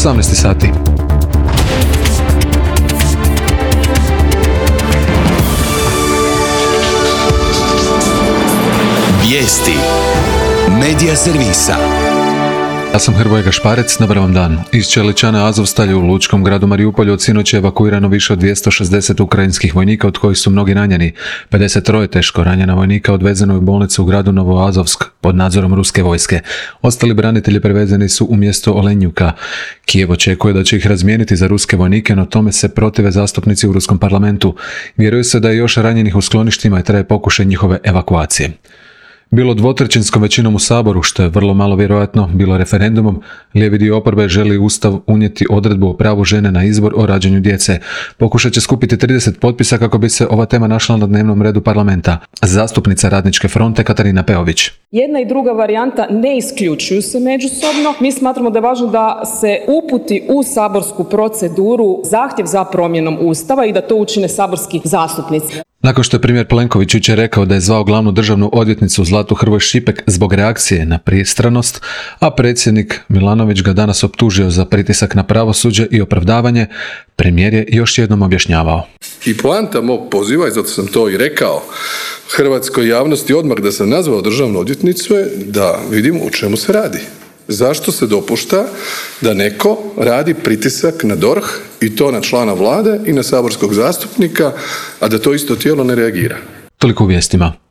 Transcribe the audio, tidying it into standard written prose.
18 sati. Vijesti Medija servisa. Ja sam Hrvoje Gašparec, dobar vam dan. Iz Čeličana Azovstalja u lučkom gradu Mariupolju od sinoć je evakuirano više od 260 ukrajinskih vojnika, od kojih su mnogi ranjeni. 53 teško ranjena vojnika odvezeno je u bolnicu u gradu Novoazovsk pod nadzorom ruske vojske. Ostali branitelji prevezeni su u mjesto Olenjuka. Kijev očekuje da će ih razmijeniti za ruske vojnike, no tome se protive zastupnici u ruskom parlamentu. Vjeruje se da je još ranjenih u skloništima i traje pokušaj njihove evakuacije. Bilo dvotrećinskom većinom u Saboru, što je vrlo malo vjerojatno, bilo referendumom, lijevi dio oporbe želi u Ustav unijeti odredbu o pravu žene na izbor o rađanju djece. Pokušat će skupiti 30 potpisa kako bi se ova tema našla na dnevnom redu parlamenta. Zastupnica Radničke fronte Katarina Peović. Jedna i druga varijanta ne isključuju se međusobno. Mi smatramo da je važno da se uputi u saborsku proceduru zahtjev za promjenom Ustava i da to učine saborski zastupnici. Nakon što je premijer Plenković jučer rekao da je zvao glavnu državnu odvjetnicu Zlatu Hrvoj Šipek zbog reakcije na pristranost, a predsjednik Milanović ga danas optužio za pritisak na pravosuđe i opravdavanje, premijer je još jednom objašnjavao. I poanta mog poziva, i zato sam to i rekao hrvatskoj javnosti odmah da sam nazvao državnu odvjetnicu, je da vidimo o čemu se radi. Zašto se dopušta da neko radi pritisak na DORH i to na člana vlade i na saborskog zastupnika, a da to isto tijelo ne reagira? Toliko u vijestima.